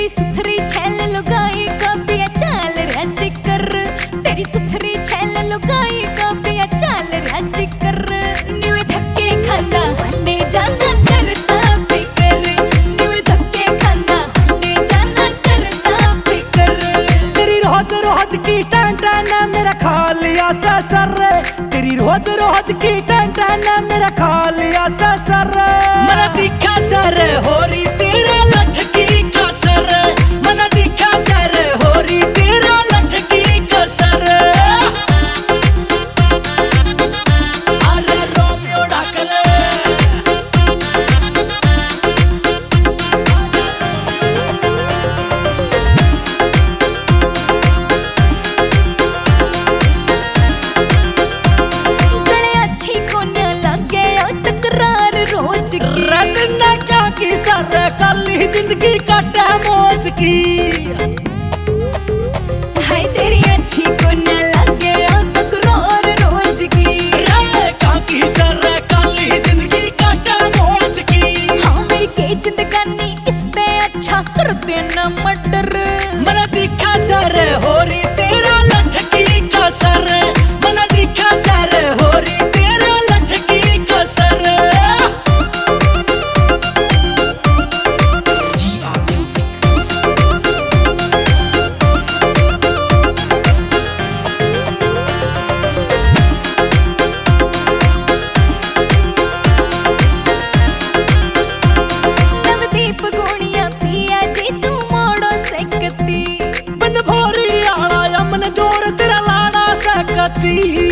तेरी सुथरी छैल लुगाई का पिया चाल राज कर, तेरी सुथरी छैल लुगाई का पिया चाल राज कर। न्यू धक्के खांदा हंडे जाना करता फिकर, न्यू धक्के खांदा हंडे जाना करता फिकर। तेरी रोज रोज की टन टन मेरा खा लिया ससर, तेरी रोज रोज की टन टन मेरा खा लिया ससर। मन दिखा सर होरी तेरा लटकी कसर, मन दिखा सर होरी तेरा लटकी कसर। अरे रोमियो ढाकले बड़े अच्छी कोन्या लगे तकरार रोज की, रतना क्या की सर कली जिंदगी कटे मौज की। हाय तेरी अच्छी कोन्या लगे तकरार रोज की, क्या की सर कली जिंदगी कटे मौज की। हाँ मेरी के जिंदगानी इससे अच्छा कर देना मटर। मन दिखा सर होरी तेरा लटकी कसर, मन दिखा सर होरी तेरा लटकी कसर। नवदीप गुणिया पिया जी तू मोड़ो सकती, बन भोरी आला यमन जोर तेरा लाड़ा सकती।